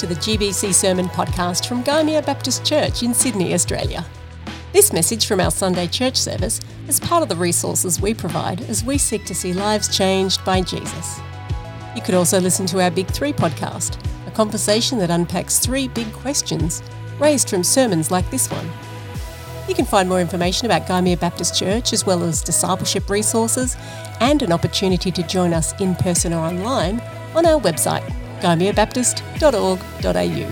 to the GBC Sermon Podcast from Gymea Baptist Church in Sydney, Australia. This message from our Sunday church service is part of the resources we provide as we seek to see lives changed by Jesus. You could also listen to our Big Three podcast, a conversation that unpacks three big questions raised from sermons like this one. You can find more information about Gymea Baptist Church, as well as discipleship resources and an opportunity to join us in person or online on our website, gymeabaptist.org.au.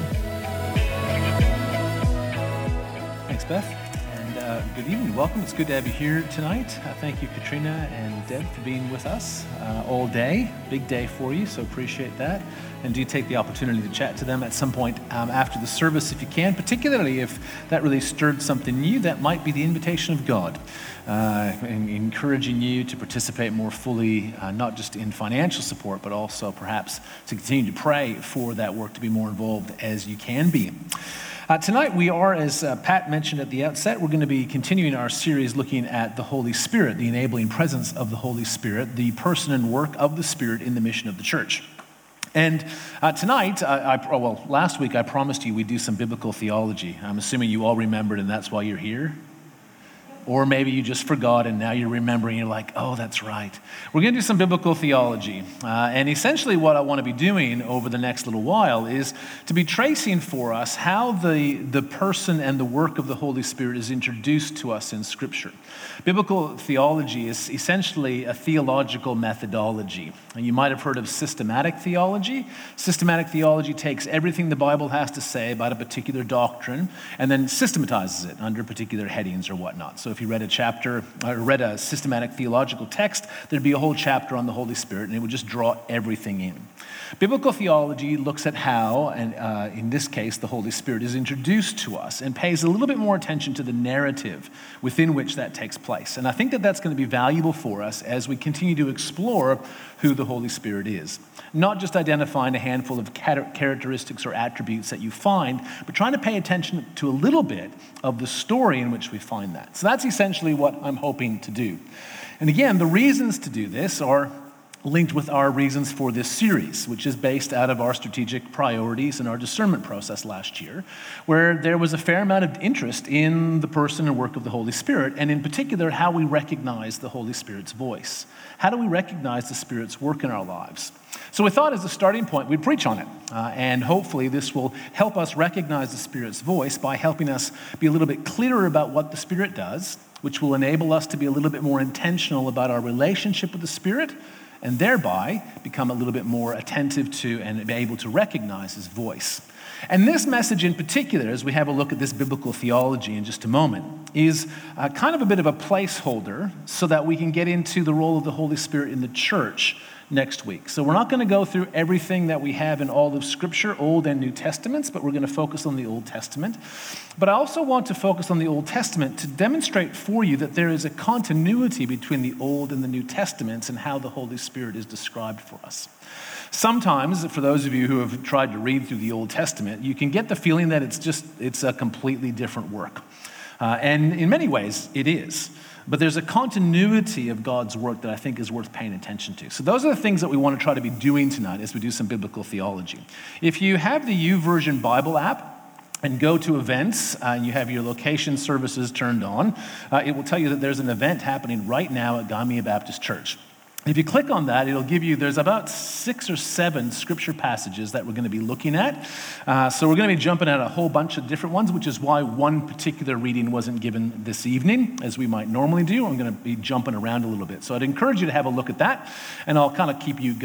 Thanks, Beth, and good evening. Welcome. It's good to have you here tonight. Thank you, Katrina and Deb, for being with us all day. Big day for you, so appreciate that. And do take the opportunity to chat to them at some point after the service if you can, particularly if that really stirred something new. That might be the invitation of God, encouraging you to participate more fully, not just in financial support, but also perhaps to continue to pray for that work to be more involved as you can be. Tonight we are, as Pat mentioned at the outset, we're going to be continuing our series looking at the Holy Spirit, the enabling presence of the Holy Spirit, the person and work of the Spirit in the mission of the church. And tonight, last week I promised you we'd do some biblical theology. I'm assuming you all remembered and that's why you're here. Or maybe you just forgot and now you're remembering, you're like, oh, that's right. We're going to do some biblical theology. And essentially what I want to be doing over the next little while is to be tracing for us how the person and the work of the Holy Spirit is introduced to us in Scripture. Biblical theology is essentially a theological methodology. And you might have heard of systematic theology. Systematic theology takes everything the Bible has to say about a particular doctrine and then systematizes it under particular headings or whatnot. So if you read a systematic theological text, there'd be a whole chapter on the Holy Spirit, and it would just draw everything in. Biblical theology looks at how, and in this case, the Holy Spirit is introduced to us and pays a little bit more attention to the narrative within which that takes place. And I think that that's going to be valuable for us as we continue to explore who the Holy Spirit is. Not just identifying a handful of characteristics or attributes that you find, but trying to pay attention to a little bit of the story in which we find that. So that's essentially what I'm hoping to do. And again, the reasons to do this are linked with our reasons for this series, which is based out of our strategic priorities and our discernment process last year, where there was a fair amount of interest in the person and work of the Holy Spirit, and in particular, how we recognize the Holy Spirit's voice. How do we recognize the Spirit's work in our lives? So we thought as a starting point, we'd preach on it, and hopefully this will help us recognize the Spirit's voice by helping us be a little bit clearer about what the Spirit does, which will enable us to be a little bit more intentional about our relationship with the Spirit, and thereby become a little bit more attentive to and be able to recognize his voice. And this message in particular, as we have a look at this biblical theology in just a moment, is kind of a bit of a placeholder so that we can get into the role of the Holy Spirit in the church next week. So we're not going to go through everything that we have in all of Scripture, Old and New Testaments, but we're going to focus on the Old Testament. But I also want to focus on the Old Testament to demonstrate for you that there is a continuity between the Old and the New Testaments and how the Holy Spirit is described for us. Sometimes, for those of you who have tried to read through the Old Testament, you can get the feeling that it's a completely different work. And in many ways, it is. But there's a continuity of God's work that I think is worth paying attention to. So those are the things that we want to try to be doing tonight as we do some biblical theology. If you have the YouVersion Bible app and go to events and you have your location services turned on, it will tell you that there's an event happening right now at Gymea Baptist Church. If you click on that, it'll give you, there's about 6 or 7 scripture passages that we're going to be looking at. So we're going to be jumping at a whole bunch of different ones, which is why one particular reading wasn't given this evening, as we might normally do. I'm going to be jumping around a little bit. So I'd encourage you to have a look at that, and I'll kind of keep you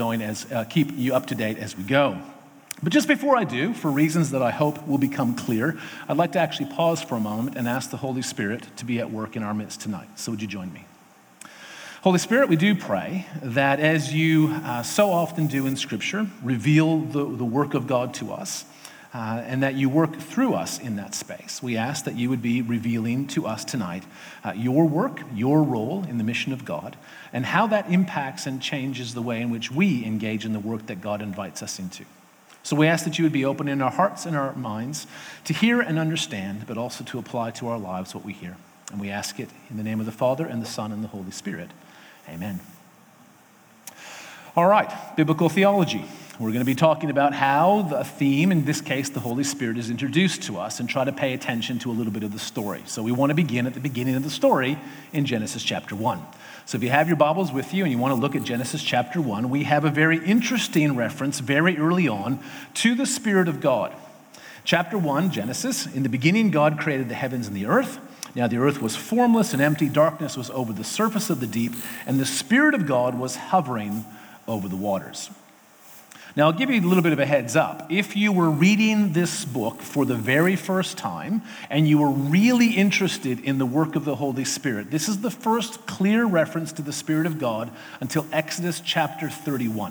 up to date as we go. But just before I do, for reasons that I hope will become clear, I'd like to actually pause for a moment and ask the Holy Spirit to be at work in our midst tonight. So would you join me? Holy Spirit, we do pray that as you so often do in Scripture, reveal the work of God to us, and that you work through us in that space. We ask that you would be revealing to us tonight your work, your role in the mission of God, and how that impacts and changes the way in which we engage in the work that God invites us into. So we ask that you would be open in our hearts and our minds to hear and understand, but also to apply to our lives what we hear. And we ask it in the name of the Father, and the Son, and the Holy Spirit. Amen. All right, biblical theology. We're going to be talking about how the theme, in this case, the Holy Spirit, is introduced to us and try to pay attention to a little bit of the story. So we want to begin at the beginning of the story in Genesis chapter 1. So if you have your Bibles with you and you want to look at Genesis chapter 1, we have a very interesting reference very early on to the Spirit of God. Chapter 1, Genesis, in the beginning God created the heavens and the earth. Now the earth was formless and empty, darkness was over the surface of the deep, and the Spirit of God was hovering over the waters. Now, I'll give you a little bit of a heads up. If you were reading this book for the very first time and you were really interested in the work of the Holy Spirit, this is the first clear reference to the Spirit of God until Exodus chapter 31.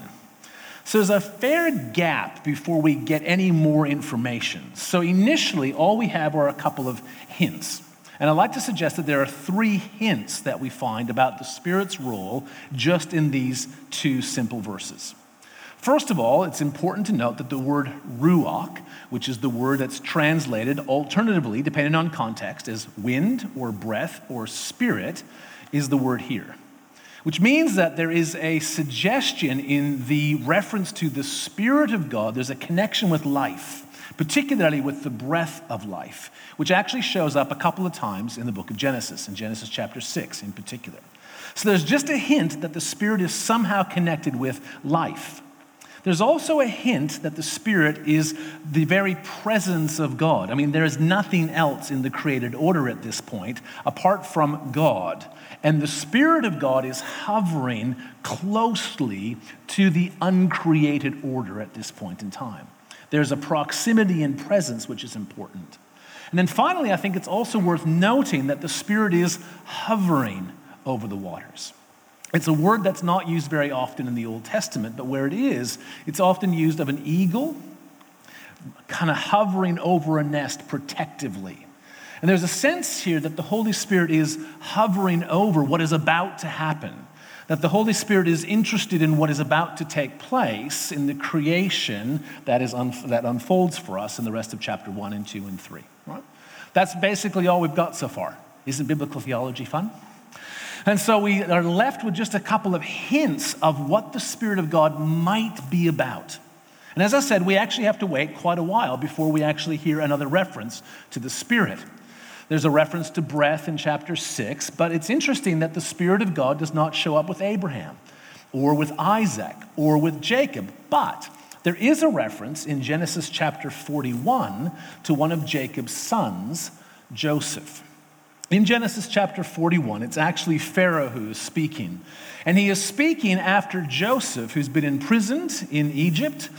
So there's a fair gap before we get any more information. So initially, all we have are a couple of hints. And I'd like to suggest that there are 3 hints that we find about the Spirit's role just in these 2 simple verses. First of all, it's important to note that the word ruach, which is the word that's translated alternatively, depending on context, as wind or breath or spirit, is the word here. Which means that there is a suggestion in the reference to the Spirit of God. There's a connection with life, particularly with the breath of life, which actually shows up a couple of times in the book of Genesis, in Genesis chapter 6 in particular. So there's just a hint that the Spirit is somehow connected with life. There's also a hint that the Spirit is the very presence of God. I mean, there is nothing else in the created order at this point apart from God. And the Spirit of God is hovering closely to the uncreated order at this point in time. There's a proximity and presence which is important. And then finally, I think it's also worth noting that the Spirit is hovering over the waters. It's a word that's not used very often in the Old Testament, but where it is, it's often used of an eagle kind of hovering over a nest protectively. And there's a sense here that the Holy Spirit is hovering over what is about to happen, that the Holy Spirit is interested in what is about to take place in the creation that unfolds for us in the rest of chapter 1 and 2 and 3. Right? That's basically all we've got so far. Isn't biblical theology fun? And so we are left with just a couple of hints of what the Spirit of God might be about. And as I said, we actually have to wait quite a while before we actually hear another reference to the Spirit. There's a reference to breath in chapter 6, but it's interesting that the Spirit of God does not show up with Abraham or with Isaac or with Jacob. But there is a reference in Genesis chapter 41 to one of Jacob's sons, Joseph. In Genesis chapter 41, it's actually Pharaoh who is speaking. And he is speaking after Joseph, who's been imprisoned in Egypt,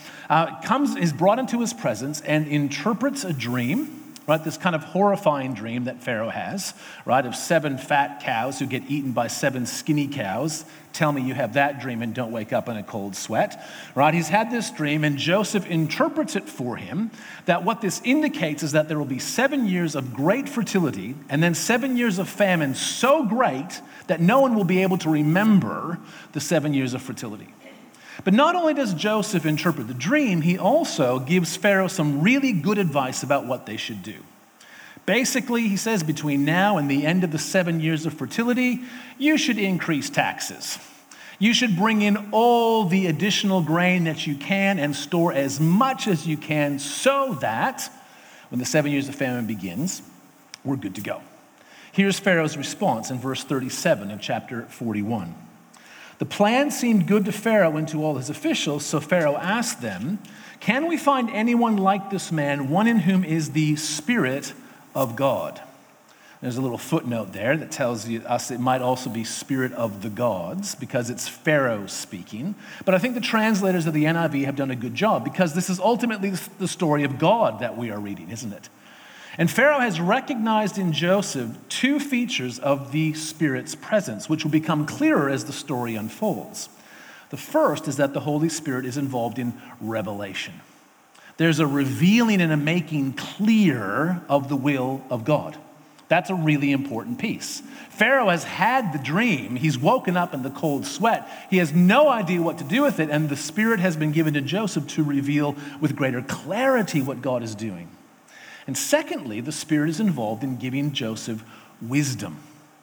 is brought into his presence and interprets a dream, right? This kind of horrifying dream that Pharaoh has, right? Of 7 fat cows who get eaten by 7 skinny cows. Tell me you have that dream and don't wake up in a cold sweat, right? He's had this dream and Joseph interprets it for him that what this indicates is that there will be 7 years of great fertility and then 7 years of famine so great that no one will be able to remember the 7 years of fertility. But not only does Joseph interpret the dream, he also gives Pharaoh some really good advice about what they should do. Basically, he says, between now and the end of the 7 years of fertility, you should increase taxes. You should bring in all the additional grain that you can and store as much as you can so that when the 7 years of famine begins, we're good to go. Here's Pharaoh's response in verse 37 of chapter 41. The plan seemed good to Pharaoh and to all his officials, so Pharaoh asked them, "Can we find anyone like this man, one in whom is the Spirit of God?" There's a little footnote there that tells us it might also be Spirit of the gods because it's Pharaoh speaking. But I think the translators of the NIV have done a good job because this is ultimately the story of God that we are reading, isn't it? And Pharaoh has recognized in Joseph 2 features of the Spirit's presence, which will become clearer as the story unfolds. The first is that the Holy Spirit is involved in revelation. There's a revealing and a making clear of the will of God. That's a really important piece. Pharaoh has had the dream. He's woken up in the cold sweat. He has no idea what to do with it, and the Spirit has been given to Joseph to reveal with greater clarity what God is doing. And secondly, the Spirit is involved in giving Joseph wisdom.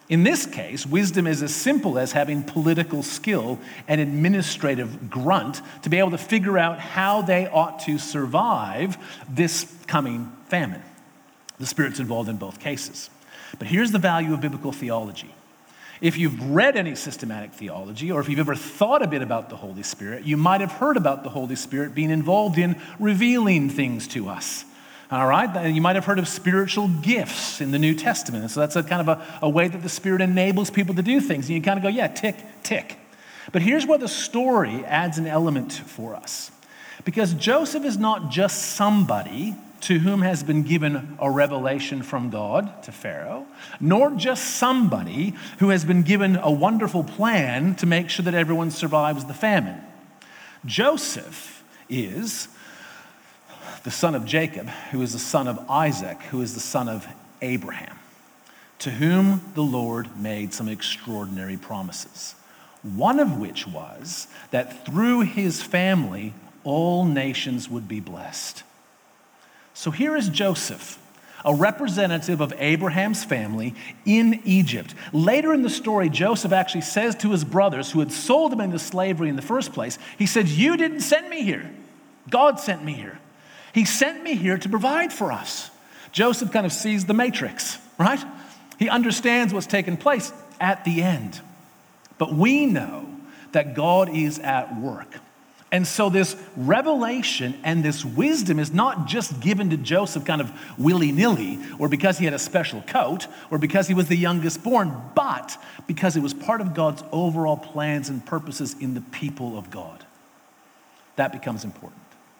In this case, wisdom is as simple as having political skill and administrative grunt to be able to figure out how they ought to survive this coming famine. The Spirit's involved in both cases. But here's the value of biblical theology. If you've read any systematic theology, or if you've ever thought a bit about the Holy Spirit, you might have heard about the Holy Spirit being involved in revealing things to us. All right? You might have heard of spiritual gifts in the New Testament. And so that's a kind of a way that the Spirit enables people to do things. And you kind of go, yeah, tick, tick. But here's where the story adds an element for us. Because Joseph is not just somebody to whom has been given a revelation from God to Pharaoh, nor just somebody who has been given a wonderful plan to make sure that everyone survives the famine. Joseph is the son of Jacob, who is the son of Isaac, who is the son of Abraham, to whom the Lord made some extraordinary promises, one of which was that through his family, all nations would be blessed. So here is Joseph, a representative of Abraham's family in Egypt. Later in the story, Joseph actually says to his brothers who had sold him into slavery in the first place, he said, "You didn't send me here. God sent me here. He sent me here to provide for us." Joseph kind of sees the matrix, right? He understands what's taken place at the end. But we know that God is at work. And so this revelation and this wisdom is not just given to Joseph kind of willy-nilly, or because he had a special coat, or because he was the youngest born, but because it was part of God's overall plans and purposes in the people of God. That becomes important.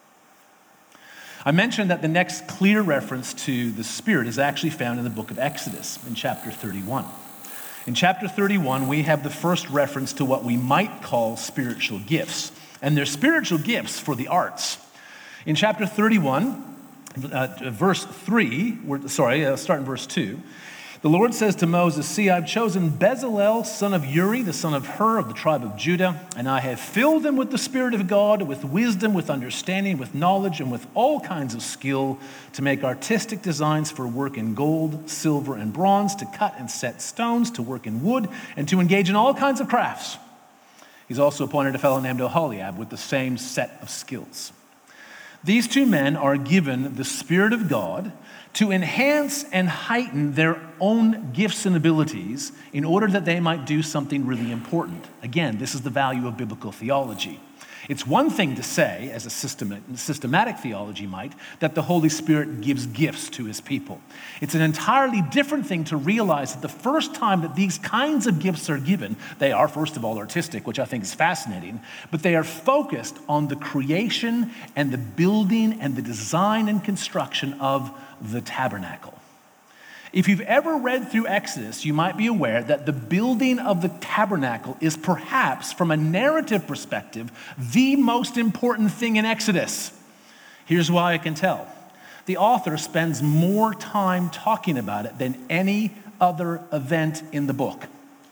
I mentioned that the next clear reference to the Spirit is actually found in the book of Exodus in chapter 31. In chapter 31, we have the first reference to what we might call spiritual gifts. And they're spiritual gifts for the arts. In chapter 31, verse 3, start in verse 2. The Lord says to Moses, "See, I've chosen Bezalel, son of Uri, the son of Hur of the tribe of Judah, and I have filled him with the Spirit of God, with wisdom, with understanding, with knowledge, and with all kinds of skill, to make artistic designs for work in gold, silver, and bronze, to cut and set stones, to work in wood, and to engage in all kinds of crafts." He's also appointed a fellow named Oholiab with the same set of skills. These two men are given the Spirit of God to enhance and heighten their own gifts and abilities in order that they might do something really important. Again, this is the value of biblical theology. It's one thing to say, as a systematic theology might, that the Holy Spirit gives gifts to his people. It's an entirely different thing to realize that the first time that these kinds of gifts are given, they are, first of all, artistic, which I think is fascinating, but they are focused on the creation and the building and the design and construction of the tabernacle. If you've ever read through Exodus, you might be aware that the building of the tabernacle is perhaps, from a narrative perspective, the most important thing in Exodus. Here's why I can tell. The author spends more time talking about it than any other event in the book.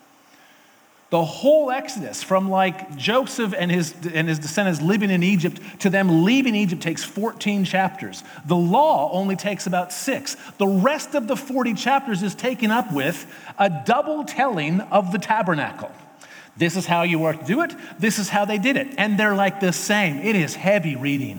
The whole Exodus, from like Joseph and his descendants living in Egypt to them leaving Egypt, takes 14 chapters. The law only takes about 6. The rest of the 40 chapters is taken up with a double telling of the tabernacle. This is how you are to do it. This is how they did it. And they're like the same. It is heavy reading.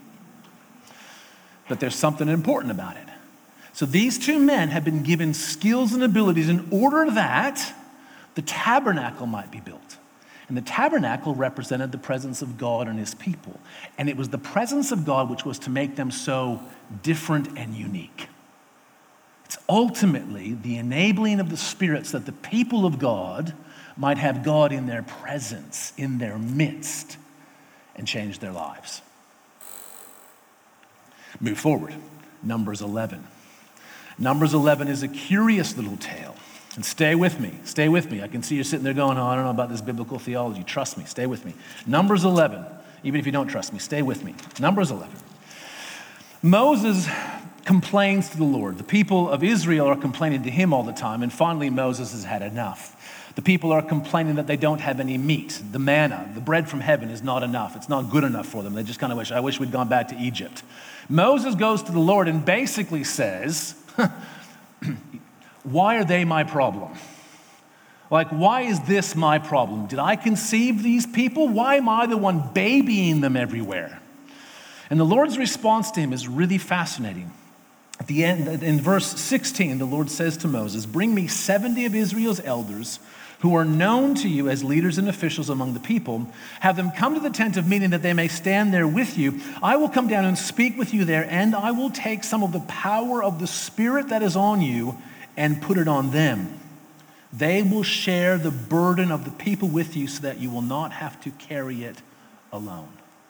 But there's something important about it. So these two men have been given skills and abilities in order that the tabernacle might be built. And the tabernacle represented the presence of God and his people. And it was the presence of God which was to make them so different and unique. It's ultimately the enabling of the Spirit so that the people of God might have God in their presence, in their midst, and change their lives. Move forward. Numbers 11. Numbers 11 is a curious little tale. And stay with me. I can see you're sitting there going, "Oh, I don't know about this biblical theology." Trust me, stay with me. Numbers 11, even if you don't trust me, stay with me. Numbers 11. Moses complains to the Lord. The people of Israel are complaining to him all the time, and finally Moses has had enough. The people are complaining that they don't have any meat. The manna, the bread from heaven, is not enough. It's not good enough for them. They just kind of I wish we'd gone back to Egypt. Moses goes to the Lord and basically says, "Why are they my problem? Like, why is this my problem? Did I conceive these people? Why am I the one babying them everywhere? And the Lord's response to him is really fascinating. At the end, in verse 16, the Lord says to Moses, "Bring me 70 of Israel's elders who are known to you as leaders and officials among the people. Have them come to the tent of meeting that they may stand there with you. I will come down and speak with you there, and I will take some of the power of the Spirit that is on you and put it on them. They will share the burden of the people with you so that you will not have to carry it alone."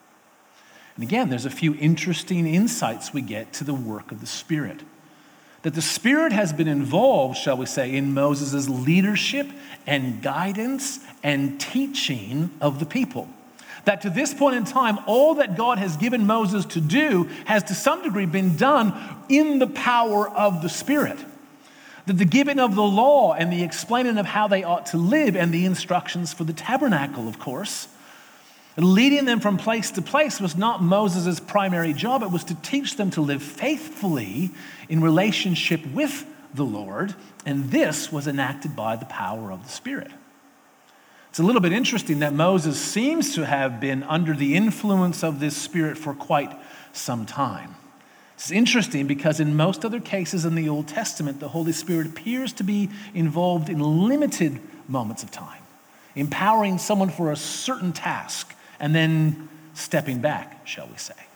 And again, there's a few interesting insights we get to the work of the Spirit. That the Spirit has been involved, shall we say, in Moses' leadership and guidance and teaching of the people. That to this point in time, all that God has given Moses to do has to some degree been done in the power of the Spirit. That the giving of the law and the explaining of how they ought to live and the instructions for the tabernacle, of course, leading them from place to place was not Moses' primary job. It was to teach them to live faithfully in relationship with the Lord, and this was enacted by the power of the Spirit. It's a little bit interesting that Moses seems to have been under the influence of this Spirit for quite some time. It's interesting because in most other cases in the Old Testament, the Holy Spirit appears to be involved in limited moments of time, empowering someone for a certain task, and then stepping back, shall we say.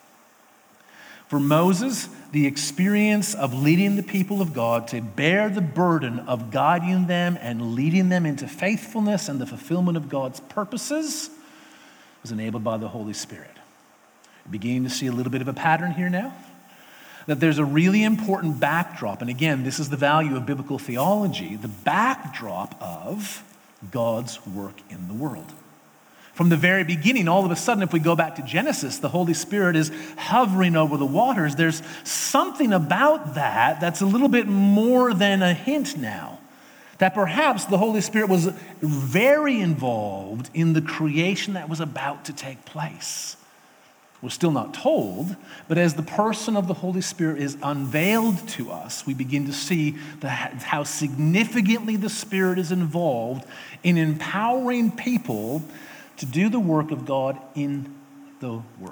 For Moses, the experience of leading the people of God to bear the burden of guiding them and leading them into faithfulness and the fulfillment of God's purposes was enabled by the Holy Spirit. You're beginning to see a little bit of a pattern here now. That there's a really important backdrop, and again, this is the value of biblical theology, the backdrop of God's work in the world. From the very beginning, all of a sudden, if we go back to Genesis, the Holy Spirit is hovering over the waters. There's something about that that's a little bit more than a hint now. That perhaps the Holy Spirit was very involved in the creation that was about to take place. We're still not told, but as the person of the Holy Spirit is unveiled to us, we begin to see how significantly the Spirit is involved in empowering people to do the work of God in the world.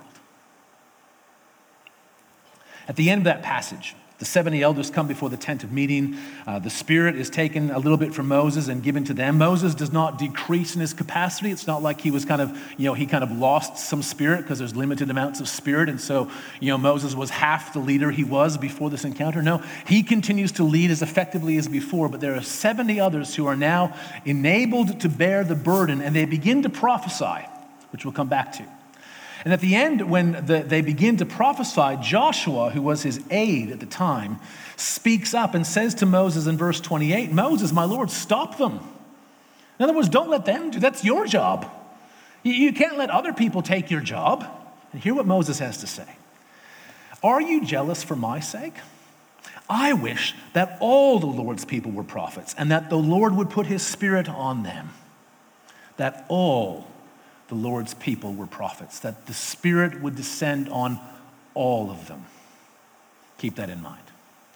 At the end of that passage, the 70 elders come before the tent of meeting. The Spirit is taken a little bit from Moses and given to them. Moses does not decrease in his capacity. It's not like he was he kind of lost some spirit because there's limited amounts of spirit. And so, Moses was half the leader he was before this encounter. No, he continues to lead as effectively as before. But there are 70 others who are now enabled to bear the burden, and they begin to prophesy, which we'll come back to. And at the end, when they begin to prophesy, Joshua, who was his aide at the time, speaks up and says to Moses in verse 28, "Moses, my Lord, stop them." In other words, don't let them do. That's your job. You can't let other people take your job. And hear what Moses has to say. "Are you jealous for my sake? I wish that all the Lord's people were prophets, and that the Lord would put his Spirit on them. That all the Lord's people were prophets, that the Spirit would descend on all of them." Keep that in mind.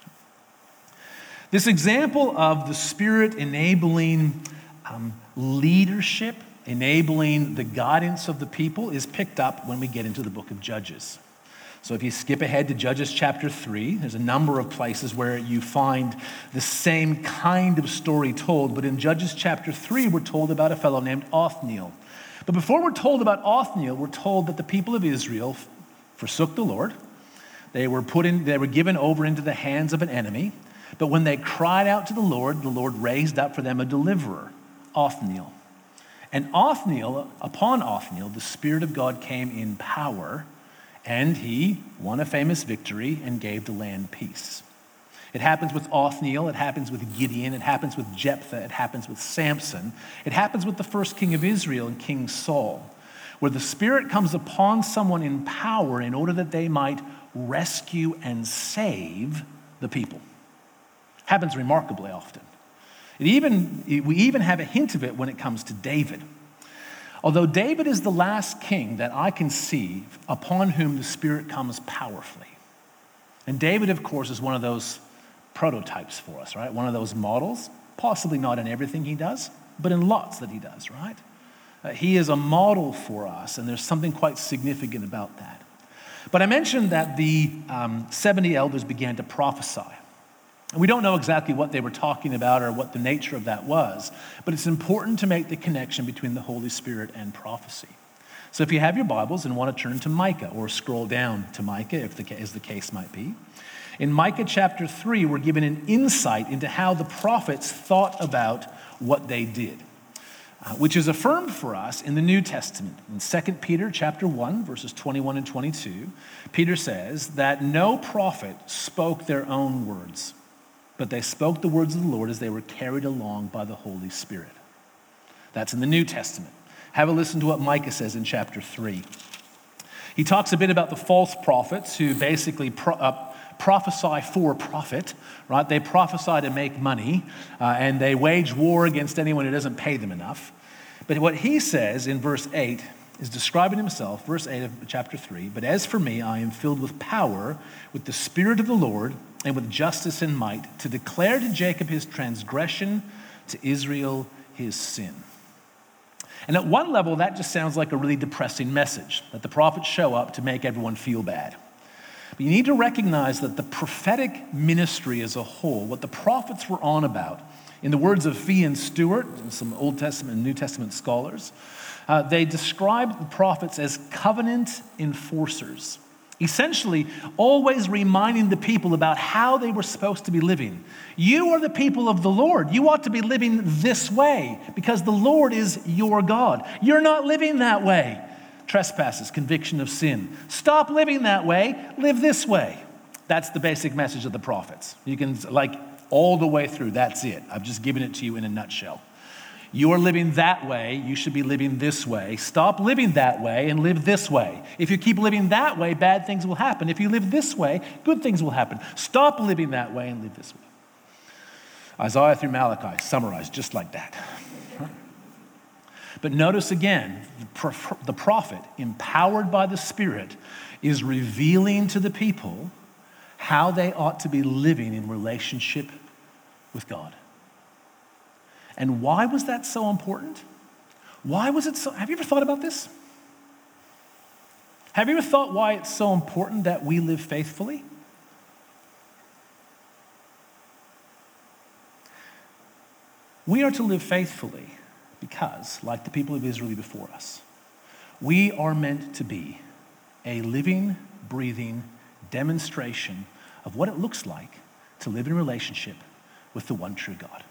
This example of the Spirit enabling leadership, enabling the guidance of the people is picked up when we get into the book of Judges. So if you skip ahead to Judges chapter 3, there's a number of places where you find the same kind of story told, but in Judges chapter 3, we're told about a fellow named Othniel. But before we're told about Othniel, we're told that the people of Israel forsook the Lord. They were given over into the hands of an enemy. But when they cried out to the Lord raised up for them a deliverer, Othniel. And upon Othniel, the Spirit of God came in power, and he won a famous victory and gave the land peace. It happens with Othniel, it happens with Gideon, it happens with Jephthah, it happens with Samson. It happens with the first king of Israel and King Saul, where the Spirit comes upon someone in power in order that they might rescue and save the people. It happens remarkably often. We even have a hint of it when it comes to David. Although David is the last king that I can see upon whom the Spirit comes powerfully. And David, of course, is one of those prototypes for us, right? One of those models, possibly not in everything he does, but in lots that he does, right? He is a model for us, and there's something quite significant about that. But I mentioned that the 70 elders began to prophesy. And we don't know exactly what they were talking about or what the nature of that was, but it's important to make the connection between the Holy Spirit and prophecy. So if you have your Bibles and want to turn to Micah or scroll down to Micah, as the case might be, in Micah chapter 3, we're given an insight into how the prophets thought about what they did, which is affirmed for us in the New Testament. In 2 Peter chapter 1, verses 21 and 22, Peter says that no prophet spoke their own words, but they spoke the words of the Lord as they were carried along by the Holy Spirit. That's in the New Testament. Have a listen to what Micah says in chapter 3. He talks a bit about the false prophets who basically prophesy for profit, right? They prophesy to make money, and they wage war against anyone who doesn't pay them enough. But what he says in verse 8 is describing himself, verse 8 of chapter 3, "But as for me, I am filled with power, with the Spirit of the Lord, and with justice and might, to declare to Jacob his transgression, to Israel his sin." And at one level, that just sounds like a really depressing message, that the prophets show up to make everyone feel bad. But you need to recognize that the prophetic ministry as a whole, what the prophets were on about, in the words of Fee and Stewart, and some Old Testament and New Testament scholars, they describe the prophets as covenant enforcers, essentially always reminding the people about how they were supposed to be living. You are the people of the Lord. You ought to be living this way because the Lord is your God. You're not living that way. Trespasses, conviction of sin. Stop living that way. Live this way. That's the basic message of the prophets. You can, all the way through, that's it. I've just given it to you in a nutshell. You are living that way, you should be living this way. Stop living that way and live this way. If you keep living that way, bad things will happen. If you live this way, good things will happen. Stop living that way and live this way. Isaiah through Malachi, summarized just like that. But notice again, the prophet, empowered by the Spirit, is revealing to the people how they ought to be living in relationship with God. And why was that so important? Why was it so? Have you ever thought about this? Have you ever thought why it's so important that we live faithfully? We are to live faithfully because, like the people of Israel before us, we are meant to be a living, breathing demonstration of what it looks like to live in relationship with the one true God.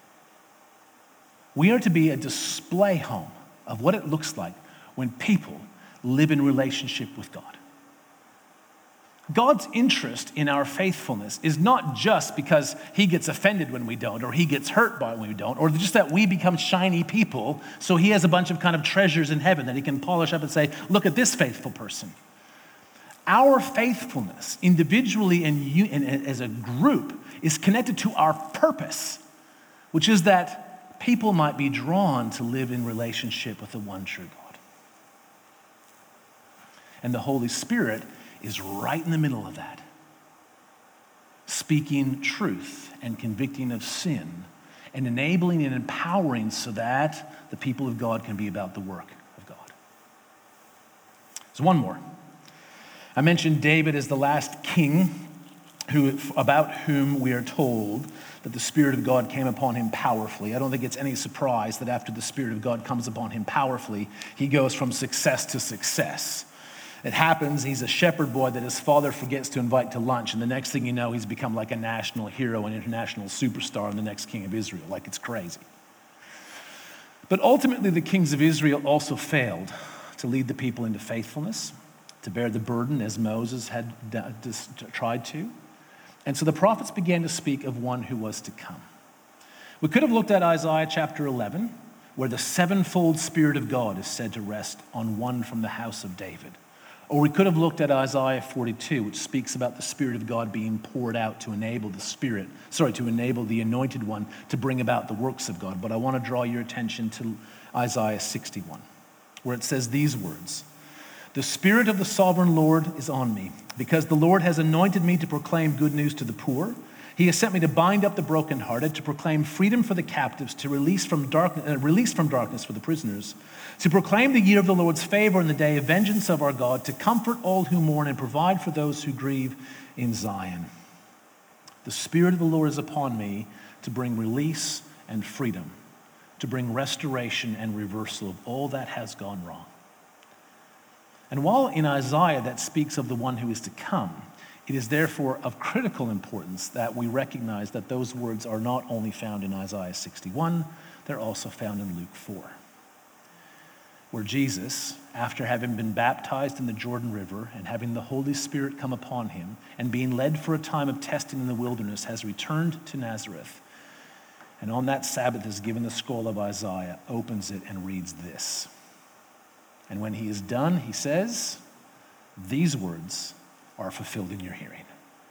We are to be a display home of what it looks like when people live in relationship with God. God's interest in our faithfulness is not just because he gets offended when we don't, or he gets hurt by it when we don't, or just that we become shiny people, so he has a bunch of kind of treasures in heaven that he can polish up and say, look at this faithful person. Our faithfulness, individually and as a group, is connected to our purpose, which is that people might be drawn to live in relationship with the one true God. And the Holy Spirit is right in the middle of that, speaking truth and convicting of sin and enabling and empowering so that the people of God can be about the work of God. So one more. I mentioned David as the last king about whom we are told that the Spirit of God came upon him powerfully. I don't think it's any surprise that after the Spirit of God comes upon him powerfully, he goes from success to success. It happens, he's a shepherd boy that his father forgets to invite to lunch, and the next thing you know, he's become like a national hero, an international superstar, and the next king of Israel. Like, it's crazy. But ultimately, the kings of Israel also failed to lead the people into faithfulness, to bear the burden as Moses had tried to. And so the prophets began to speak of one who was to come. We could have looked at Isaiah chapter 11, where the sevenfold Spirit of God is said to rest on one from the house of David. Or we could have looked at Isaiah 42, which speaks about the Spirit of God being poured out to enable the anointed one to bring about the works of God. But I want to draw your attention to Isaiah 61, where it says these words: "The Spirit of the sovereign Lord is on me, because the Lord has anointed me to proclaim good news to the poor. He has sent me to bind up the brokenhearted, to proclaim freedom for the captives, to release from darkness for the prisoners, to proclaim the year of the Lord's favor and the day of vengeance of our God, to comfort all who mourn and provide for those who grieve in Zion. The Spirit of the Lord is upon me to bring release and freedom, to bring restoration and reversal of all that has gone wrong. And while in Isaiah that speaks of the one who is to come, it is therefore of critical importance that we recognize that those words are not only found in Isaiah 61, they're also found in Luke 4, where Jesus, after having been baptized in the Jordan River and having the Holy Spirit come upon him and being led for a time of testing in the wilderness, has returned to Nazareth. And on that Sabbath is given the scroll of Isaiah, opens it and reads this. And when he is done, he says, "These words are fulfilled in your hearing."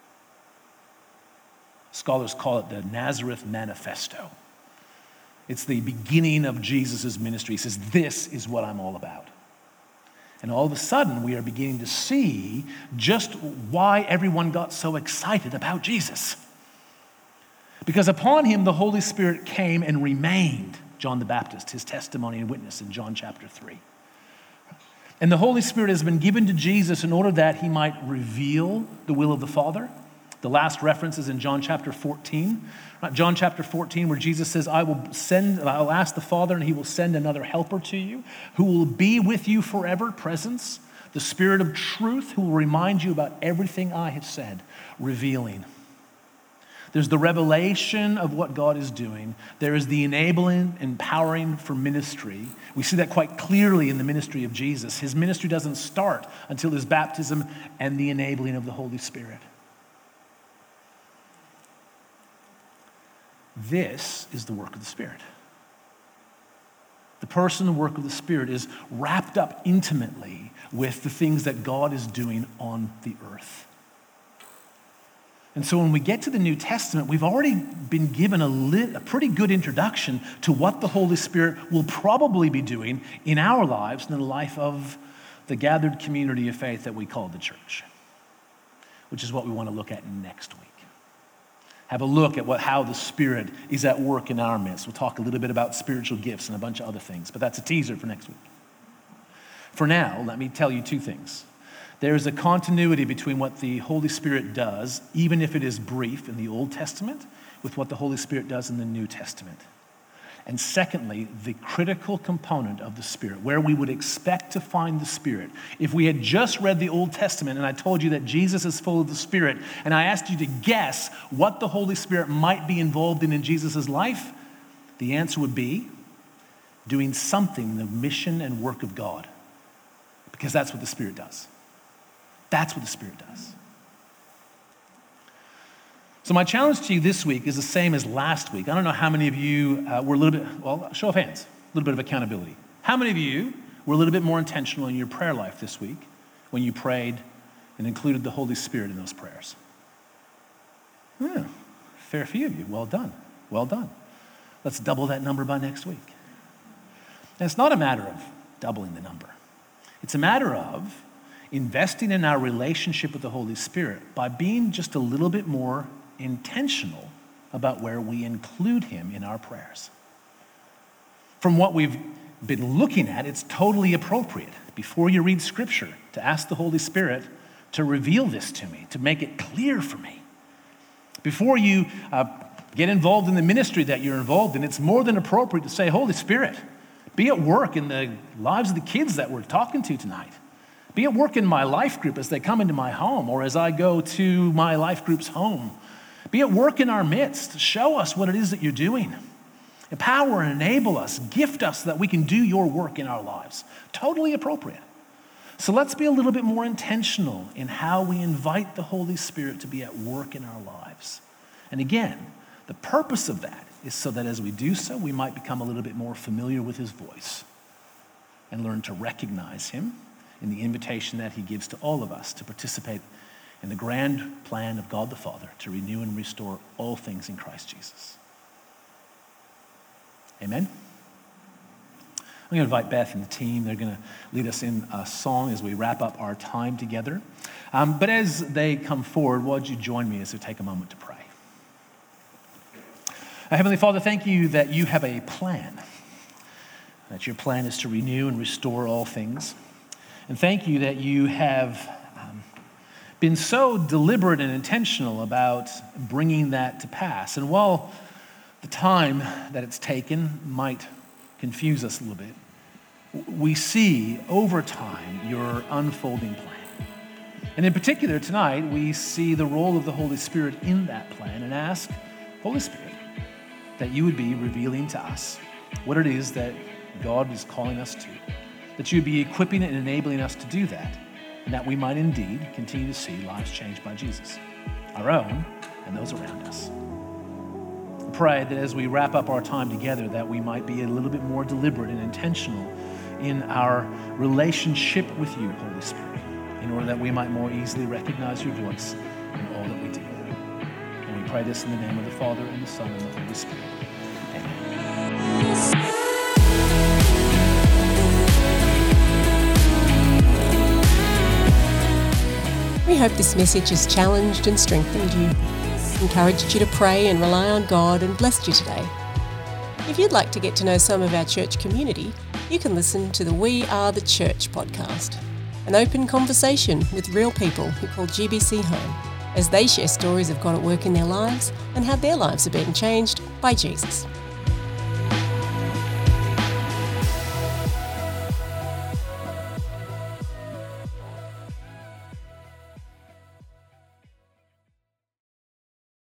Scholars call it the Nazareth Manifesto. It's the beginning of Jesus' ministry. He says, this is what I'm all about. And all of a sudden, we are beginning to see just why everyone got so excited about Jesus. Because upon him, the Holy Spirit came and remained, John the Baptist, his testimony and witness in John chapter 3. And the Holy Spirit has been given to Jesus in order that he might reveal the will of the Father. The last reference is in John chapter 14. John chapter 14, where Jesus says, I'll ask the Father and he will send another helper to you who will be with you forever, presence, the Spirit of truth who will remind you about everything I have said, revealing. There's the revelation of what God is doing. There is the enabling, empowering for ministry. We see that quite clearly in the ministry of Jesus. His ministry doesn't start until his baptism and the enabling of the Holy Spirit. This is the work of the Spirit. The person and work of the Spirit is wrapped up intimately with the things that God is doing on the earth. And so when we get to the New Testament, we've already been given a pretty good introduction to what the Holy Spirit will probably be doing in our lives and in the life of the gathered community of faith that we call the church, which is what we want to look at next week. Have a look at how the Spirit is at work in our midst. We'll talk a little bit about spiritual gifts and a bunch of other things, but that's a teaser for next week. For now, let me tell you two things. There is a continuity between what the Holy Spirit does, even if it is brief in the Old Testament, with what the Holy Spirit does in the New Testament. And secondly, the critical component of the Spirit, where we would expect to find the Spirit. If we had just read the Old Testament and I told you that Jesus is full of the Spirit, and I asked you to guess what the Holy Spirit might be involved in Jesus' life, the answer would be doing something in the mission and work of God. Because that's what the Spirit does. That's what the Spirit does. So my challenge to you this week is the same as last week. I don't know how many of you were a little bit, show of hands, a little bit of accountability. How many of you were a little bit more intentional in your prayer life this week when you prayed and included the Holy Spirit in those prayers? Fair few of you. Well done. Well done. Let's double that number by next week. And it's not a matter of doubling the number. It's a matter of investing in our relationship with the Holy Spirit by being just a little bit more intentional about where we include him in our prayers. From what we've been looking at, it's totally appropriate before you read Scripture to ask the Holy Spirit to reveal this to me, to make it clear for me. Before you get involved in the ministry that you're involved in, it's more than appropriate to say, Holy Spirit, be at work in the lives of the kids that we're talking to tonight. Be at work in my life group as they come into my home or as I go to my life group's home. Be at work in our midst. Show us what it is that you're doing. Empower and enable us. Gift us so that we can do your work in our lives. Totally appropriate. So let's be a little bit more intentional in how we invite the Holy Spirit to be at work in our lives. And again, the purpose of that is so that as we do so, we might become a little bit more familiar with his voice and learn to recognize him in the invitation that he gives to all of us to participate in the grand plan of God the Father to renew and restore all things in Christ Jesus. Amen? I'm going to invite Beth and the team. They're going to lead us in a song as we wrap up our time together. But as they come forward, would you join me as we take a moment to pray? Heavenly Father, thank you that you have a plan, that your plan is to renew and restore all things. And thank you that you have been so deliberate and intentional about bringing that to pass. And while the time that it's taken might confuse us a little bit, we see over time your unfolding plan. And in particular tonight, we see the role of the Holy Spirit in that plan and ask, Holy Spirit, that you would be revealing to us what it is that God is calling us to, that you would be equipping and enabling us to do that, and that we might indeed continue to see lives changed by Jesus, our own and those around us. I pray that as we wrap up our time together, that we might be a little bit more deliberate and intentional in our relationship with you, Holy Spirit, in order that we might more easily recognize your voice in all that we do. And we pray this in the name of the Father, and the Son, and the Holy Spirit. Amen. We hope this message has challenged and strengthened you, encouraged you to pray and rely on God, and blessed you today. If you'd like to get to know some of our church community, you can listen to the We Are the Church podcast, an open conversation with real people who call GBC home, as they share stories of God at work in their lives and how their lives are being changed by Jesus.